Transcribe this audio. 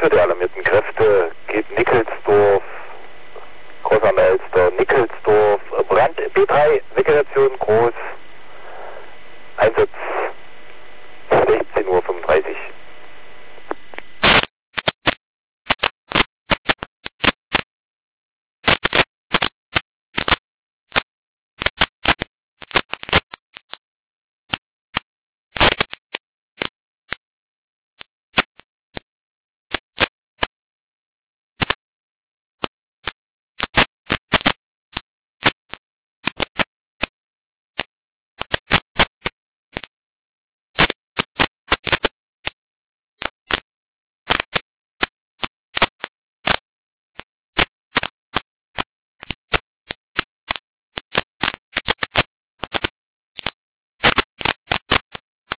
der alarmierten Kräfte geht Nickelsdorf, Groß an der Elster, Nickelsdorf, Brand B3, Vegetation groß, Einsatz